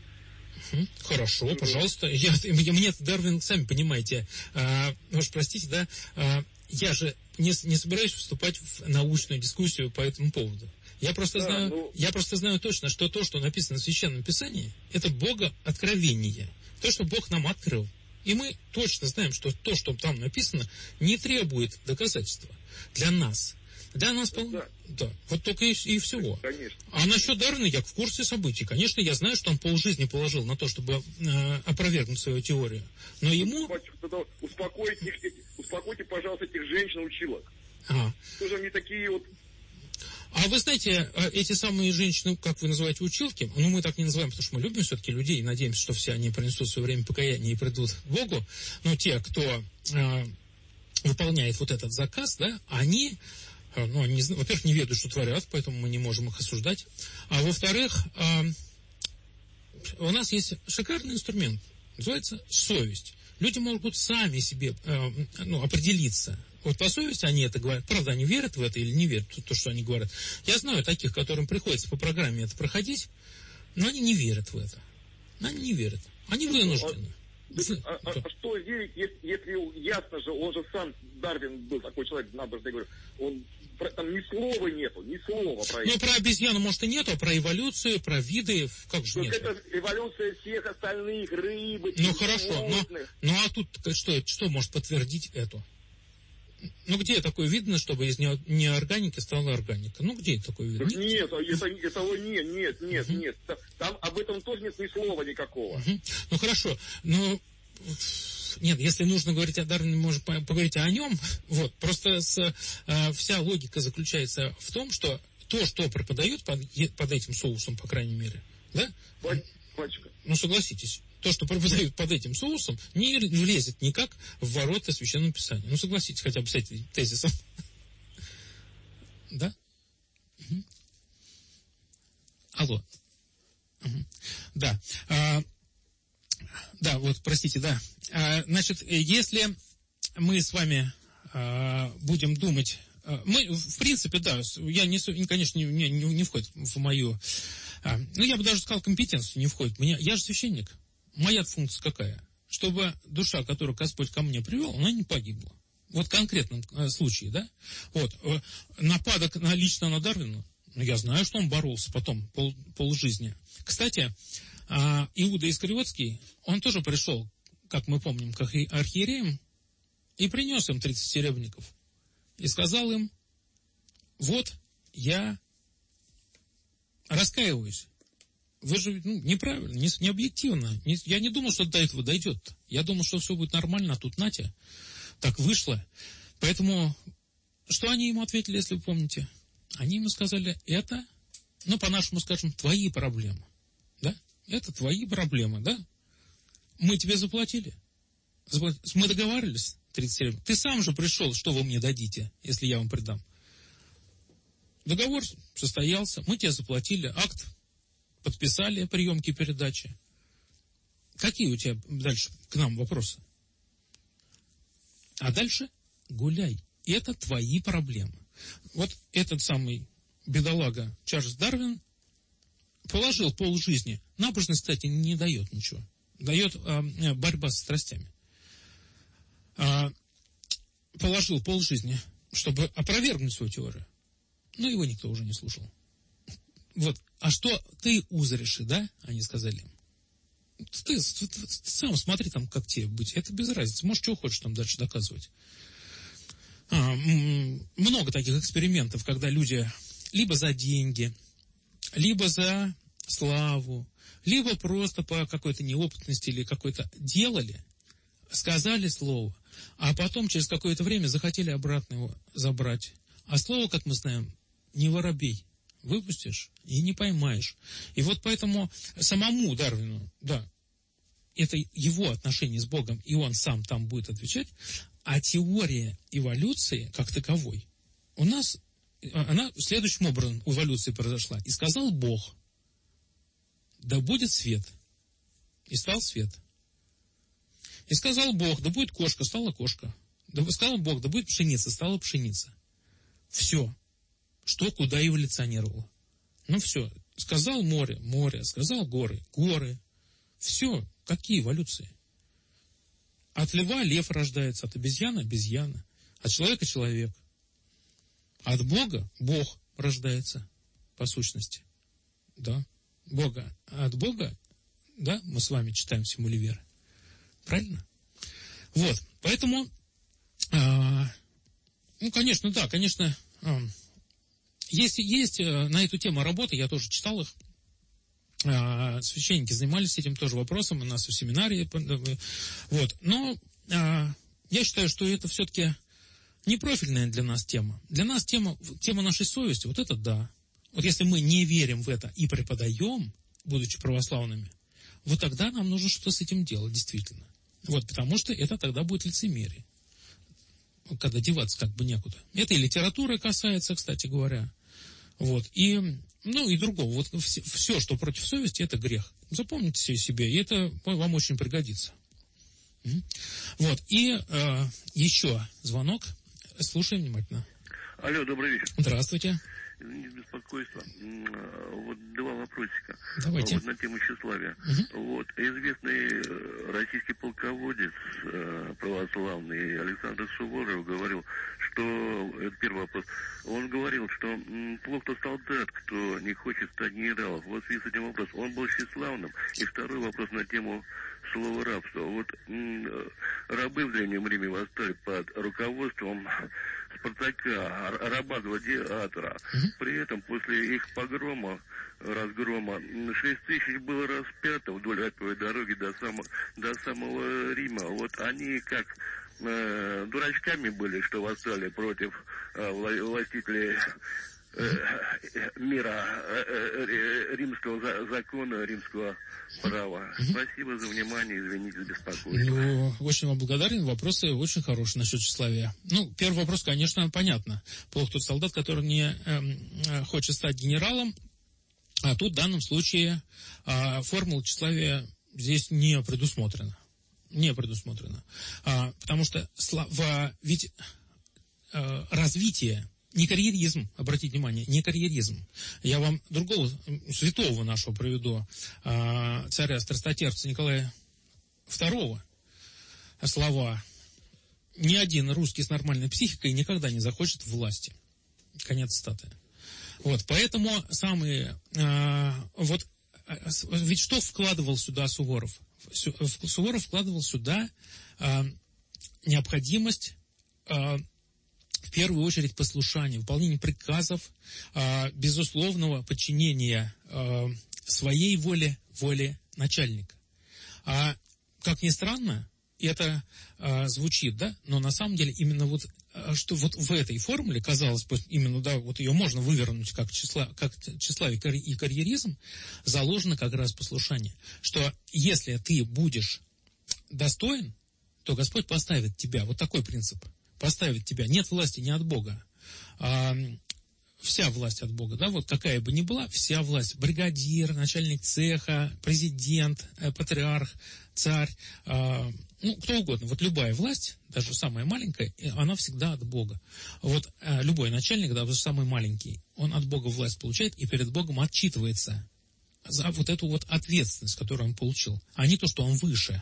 Хорошо, пожалуйста. Я, мне Дарвин, сами понимаете, а, уж простите, да, а, я же не, не собираюсь вступать в научную дискуссию по этому поводу. Я просто, да, знаю, ну... я просто знаю точно, что то, что написано в Священном Писании, это Бога откровение. То, что Бог нам открыл. И мы точно знаем, что то, что там написано, не требует доказательства для нас. Для нас да. полно. Да. Вот только и, и всего. Конечно. А насчет Дарвина я в курсе событий. Конечно, я знаю, что он полжизни положил на то, чтобы э, опровергнуть свою теорию. Но ему... Успокойте, успокойте, пожалуйста, этих женщин-училок. Ага. Тоже они такие вот... А вы знаете, эти самые женщины, как вы называете, училки, ну, мы так не называем, потому что мы любим все-таки людей и надеемся, что все они принесут в свое время покаяния и придут к Богу. Но те, кто э, выполняет вот этот заказ, да, они... Ну, они, во-первых, не ведают, что творят, поэтому мы не можем их осуждать. А во-вторых, э, у нас есть шикарный инструмент, называется совесть. Люди могут сами себе э, ну, определиться. Вот по совести они это говорят. Правда, они верят в это или не верят в то, что они говорят. Я знаю таких, которым приходится по программе это проходить, но они не верят в это. Они не верят. Они вынуждены. А, а, а что верить, если, если ясно же, он же сам, Дарвин был такой человек, набожный, говорю, он, про, там ни слова нету, ни слова про это. Ну, про обезьяну, может, и нету, а про эволюцию, про виды, как же нет? Это эволюция всех остальных, рыбы, ну, хорошо, но, ну, а тут что, что может подтвердить это? Ну, где такое видно, чтобы из неорганики стала органика? Ну, где такое видно? Так нет, это, этого нет, нет, нет, uh-huh. нет. Там об этом тоже нет ни слова никакого. Uh-huh. Ну, хорошо, но... Нет, если нужно говорить о Дарвине, можно поговорить о нем. Вот, просто с, а, вся логика заключается в том, что то, что преподают под, под этим соусом, по крайней мере, да? Батюшка. Ну, согласитесь. То, что преподают под этим соусом, не влезет никак в ворота Священного Писания. Ну, согласитесь хотя бы с этим тезисом. Да? Угу. Алло. Угу. Да. А, да, вот, простите, да. А, значит, если мы с вами а, будем думать... А, мы, в принципе, да, я, не, конечно, не, не, не входит в мою... А, ну, я бы даже сказал, компетенцию не входит. Мне, я же священник. Моя функция какая? Чтобы душа, которую Господь ко мне привел, она не погибла. Вот в конкретном э, случае, да? Вот. Э, нападок на, лично на Дарвина, ну, я знаю, что он боролся потом пол, полжизни. Кстати, э, Иуда Искариотский, он тоже пришел, как мы помним, к архиереям, и принес им тридцать серебряников. И сказал им, вот я раскаиваюсь. Вы же, ну, неправильно, не, не объективно. Не, я не думал, что до этого дойдет. Я думал, что все будет нормально, а тут нате. Так вышло. Поэтому, что они ему ответили, если вы помните? Они ему сказали, это, ну, по-нашему скажем, твои проблемы. Да? Это твои проблемы, да? Мы тебе заплатили. Мы договаривались, тридцать серебряников. Ты сам же пришел, что вы мне дадите, если я вам придам. договор состоялся, мы тебе заплатили, акт подписали о приемке передачи. Какие у тебя дальше к нам вопросы? А дальше гуляй. Это твои проблемы. Вот этот самый бедолага Чарльз Дарвин положил полжизни. Набожность, кстати, не дает ничего. Дает э, борьба со страстями. Э, положил полжизни, чтобы опровергнуть свою теорию. Но его никто уже не слушал. Вот. А что ты узришь, да? Они сказали. Ты, ты, ты, ты сам смотри там, как тебе быть. Это без разницы. Можешь, что хочешь там дальше доказывать. А, много таких экспериментов, когда люди либо за деньги, либо за славу, либо просто по какой-то неопытности или какой-то делали, сказали слово, а потом через какое-то время захотели обратно его забрать. А слово, как мы знаем, не воробей. Выпустишь и не поймаешь. И вот поэтому самому Дарвину, да, это его отношение с Богом, и он сам там будет отвечать, а теория эволюции как таковой у нас, она следующим образом эволюции произошла. И сказал Бог, да будет свет. И стал свет. И сказал Бог, да будет кошка, стала кошка. Да, сказал Бог, да будет пшеница, стала пшеница. Все. Что, куда эволюционировало. Ну все. Сказал море, море. Сказал горы, горы. Все. Какие эволюции? От льва лев рождается, от обезьяны обезьяна, от человека человек. От Бога Бог рождается, по сущности. Да. Бога. От Бога, да, мы с вами читаем Симуливера. Правильно? Вот. Поэтому, а, ну, конечно, да, конечно, а, есть, есть на эту тему работы, я тоже читал их. А, священники занимались этим тоже вопросом, у нас в семинарии. Вот. Но а, я считаю, что это все-таки не профильная для нас тема. Для нас тема, тема нашей совести, вот это да. Вот если мы не верим в это и преподаем, будучи православными, вот тогда нам нужно что-то с этим делать, действительно. Вот, потому что это тогда будет лицемерие. Когда деваться как бы некуда. Это и литературы касается, кстати говоря. Вот. И, ну, и другого. Вот все, все, что против совести, это грех. Запомните все себе, и это вам очень пригодится. Вот. И э, еще звонок. Слушаем внимательно. Алло, добрый вечер. Здравствуйте. Извините за беспокойство. Вот два вопросика. Давайте. Вот на тему тщеславия. Угу. Вот известный российский полководец православный Александр Суворов говорил, что, это первый вопрос, он говорил, что плох тот солдат, кто не хочет стать генералом. Вот в связи с этим вопросом, он был тщеславным. И второй вопрос на тему слова рабства. Вот м, рабы в Древнем Риме восстали под руководством Спартака, раба-гладиатора. Uh-huh. При этом после их погрома, разгрома, шесть тысяч было распято вдоль Альповой дороги до, само, до самого Рима. Вот они как э, дурачками были, что восстали против э, властителей мира, римского закона, римского права. Угу. Спасибо за внимание, извините за беспокойство. Ну, очень вам благодарен, вопросы очень хорошие насчет тщеславия. Ну, первый вопрос, конечно, понятно. Плох тот солдат, который не э, хочет стать генералом, а тут в данном случае э, формула тщеславия здесь не предусмотрена. Не предусмотрена. А, потому что слава, ведь э, развитие не карьеризм, обратите внимание, не карьеризм. Я вам другого, святого нашего приведу, царя страстотерпца Николая второго, слова. Ни один русский с нормальной психикой никогда не захочет власти. Конец цитаты. Вот, поэтому самые, вот, ведь что вкладывал сюда Суворов? Суворов вкладывал сюда необходимость в первую очередь послушание, выполнение приказов, э, безусловного подчинения э, своей воле, воле начальника. А как ни странно, это э, звучит, да, но на самом деле именно вот, что вот в этой формуле, казалось бы, именно, да, вот ее можно вывернуть как, числа, как тщеславие и карьеризм, заложено как раз послушание. Что если ты будешь достоин, то Господь поставит тебя, вот такой принцип, поставит тебя. Нет власти не от Бога. А, вся власть от Бога, да, вот какая бы ни была, вся власть, бригадир, начальник цеха, президент, э, патриарх, царь, э, ну, кто угодно, вот любая власть, даже самая маленькая, она всегда от Бога. Вот э, любой начальник, даже самый маленький, он от Бога власть получает и перед Богом отчитывается за вот эту вот ответственность, которую он получил, а не то, что он выше,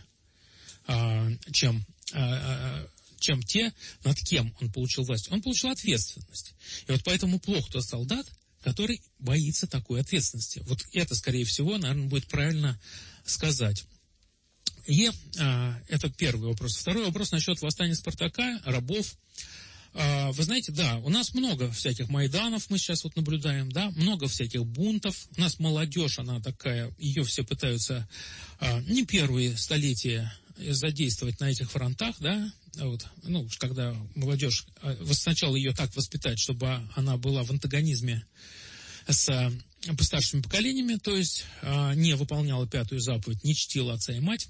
э, чем... Э, чем те, над кем он получил власть. Он получил ответственность. И вот поэтому плох тот солдат, который боится такой ответственности. Вот это, скорее всего, наверное, будет правильно сказать. И а, это первый вопрос. Второй вопрос насчет восстания Спартака, рабов. А, вы знаете, да, у нас много всяких майданов мы сейчас вот наблюдаем, да, много всяких бунтов. У нас молодежь, она такая, ее все пытаются а, не первые столетия задействовать на этих фронтах, да, вот, ну, когда молодежь, сначала ее так воспитать, чтобы она была в антагонизме с старшими поколениями, то есть не выполняла пятую заповедь, не чтила отца и мать,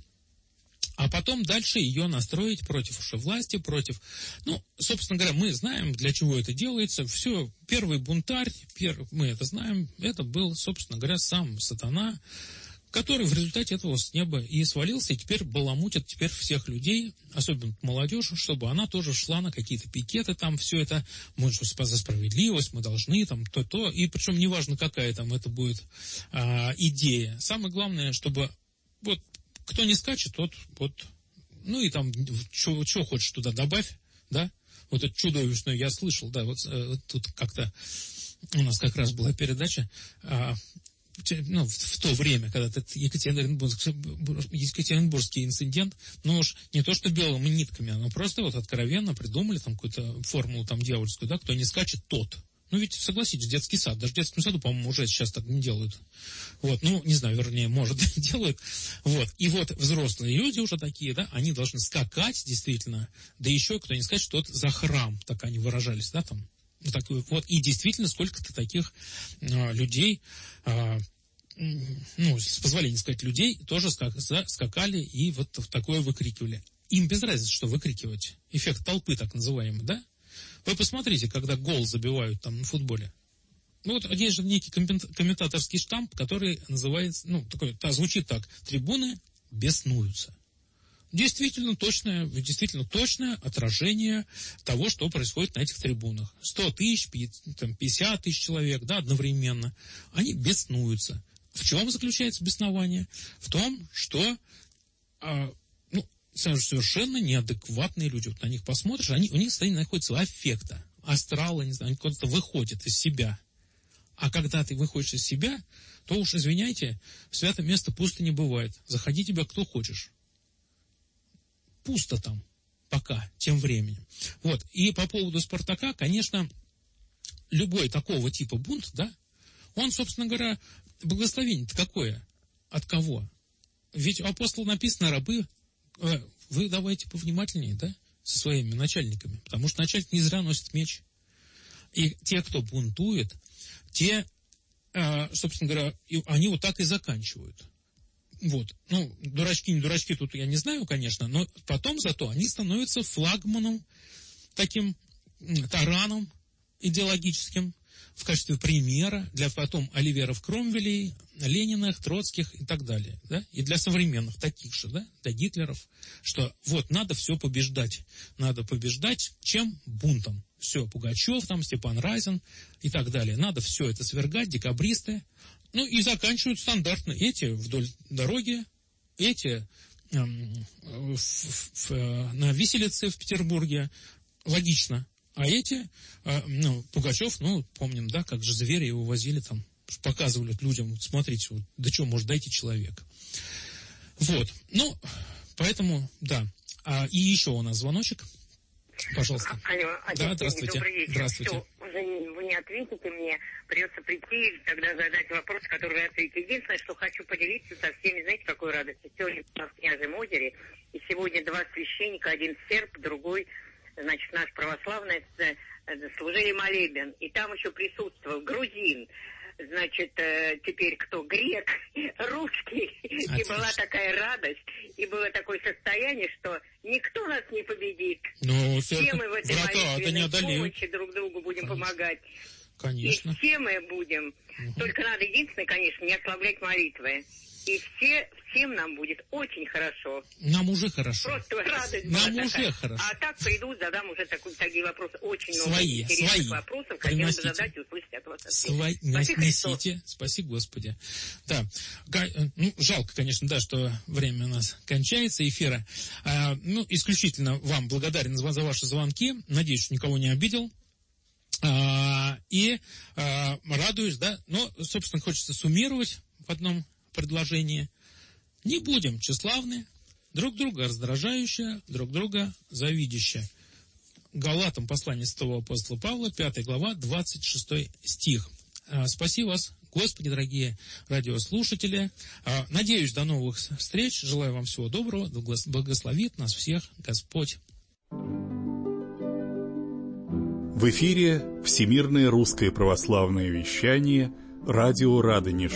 а потом дальше ее настроить против уже власти, против... Ну, собственно говоря, мы знаем, для чего это делается. Все, первый бунтарь, пер, мы это знаем, это был, собственно говоря, сам сатана, который в результате этого с неба и свалился, и теперь баламутит теперь всех людей, особенно молодежь, чтобы она тоже шла на какие-то пикеты, там все это, мы же за справедливость, мы должны, там, то-то, и причем неважно, какая там это будет а, идея. Самое главное, чтобы вот кто не скачет, тот вот, ну и там, что хочешь туда добавь, да, вот это чудовищное, я слышал, да, вот э, тут как-то у нас как раз была передача, а, ну, в, в то время, когда этот Екатеринбургский, Екатеринбургский инцидент, ну уж не то что белыми нитками, но просто вот откровенно придумали там какую-то формулу там дьявольскую, да, кто не скачет, тот. Ну ведь, согласитесь, детский сад, даже в детском саду, по-моему, уже сейчас так не делают. Вот, ну, не знаю, вернее, может, делают. Вот, и вот взрослые люди уже такие, да, они должны скакать, действительно, да еще кто не скачет, тот за храм, так они выражались, да, там. Вот, такой, вот, и действительно сколько-то таких а, людей, а, ну, с позволения сказать, людей, тоже скак, за, скакали и вот такое выкрикивали. Им без разницы, что выкрикивать. Эффект толпы, так называемый, да? Вы посмотрите, когда гол забивают там на футболе. Ну, вот есть же некий комментаторский штамп, который называется, ну, такой, та, звучит так: трибуны беснуются. Действительно точное, действительно точное отражение того, что происходит на этих трибунах. сто тысяч, пятьдесят тысяч человек, да, одновременно. Они беснуются. В чем заключается беснование? В том, что а, ну, совершенно неадекватные люди. Вот на них посмотришь, они, у них состояние находится аффекта, астрала, не знаю, они куда-то выходят из себя. А когда ты выходишь из себя, то уж, извиняйте, святое место пусто не бывает. Заходи тебя кто хочешь. Пусто там пока, тем временем. Вот. И по поводу Спартака, конечно, любой такого типа бунт, да, он, собственно говоря, благословение-то какое? От кого? Ведь у апостола написано: рабы, вы давайте повнимательнее, да, со своими начальниками, потому что начальник не зря носит меч. И те, кто бунтует, те, собственно говоря, они вот так и заканчивают. Вот, ну, дурачки, не дурачки, тут я не знаю, конечно, но потом зато они становятся флагманом, таким тараном идеологическим, в качестве примера для потом Оливеров Кромвелей, Лениных, Троцких и так далее, да, и для современных таких же, да, для Гитлеров, что вот надо все побеждать, надо побеждать чем? Бунтом. Все, Пугачев, там, Степан Разин и так далее, надо все это свергать, декабристы. Ну, и заканчивают стандартно. Эти вдоль дороги, эти эм, в, в, в, на виселице в Петербурге. Логично. А эти, э, ну, Пугачев, ну, помним, да, как же звери его возили там, показывали людям, смотрите, вот, до чего может дойти человек. Вот. Ну, поэтому, да. А, и еще у нас звоночек. Пожалуйста. Алло, да, здравствуйте. Добрый вечер. Здравствуйте. Все, вы не ответите мне, придется прийти и тогда задать вопрос, который вы ответите. Единственное, что хочу поделиться со всеми, знаете, какой радостью. Сегодня у нас в Княжем озере, и сегодня два священника, один серб, другой, значит, наш православный, служили молебен. И там еще присутствовал грузин. Значит, теперь кто? Грек, русский. Отлично. И была такая радость, и было такое состояние, что никто нас не победит. Ну, все мы в этой молитвенной помощи друг другу будем Конечно. помогать. Конечно. И все мы будем. Угу. Только надо единственное, конечно, не ослаблять молитвы. И все, всем нам будет очень хорошо. Нам уже хорошо. Просто радость. Нам уже такая. хорошо. А так приду, задам уже такой, такие вопросы. Очень свои, много интересных свои. вопросов. Хотела бы задать и услышать от вас. Свои. Несите. Спаси Господи. Да. Ну, жалко, конечно, да, что время у нас кончается, эфира. А, ну, исключительно вам благодарен за ваши звонки. Надеюсь, что никого не обидел. А, и а, радуюсь, да. Но, собственно, хочется суммировать в одном предложение. Не будем тщеславны, друг друга раздражающие, друг друга завидящие. Галатам послание святого апостола Павла, пятая глава, двадцать шестой стих. Спаси вас, Господи, дорогие радиослушатели. Надеюсь, до новых встреч. Желаю вам всего доброго. Благословит нас всех Господь. В эфире Всемирное русское православное вещание «Радио Радонеж».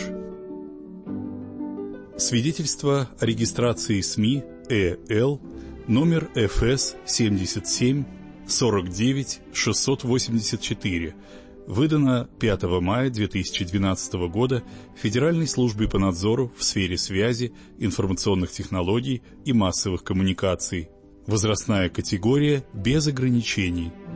Свидетельство о регистрации СМИ ЭЛ номер эф эс семьдесят семь сорок девять шестьсот восемьдесят четыре, выдано пятого мая две тысячи двенадцатого года Федеральной службой по надзору в сфере связи, информационных технологий и массовых коммуникаций. Возрастная категория без ограничений.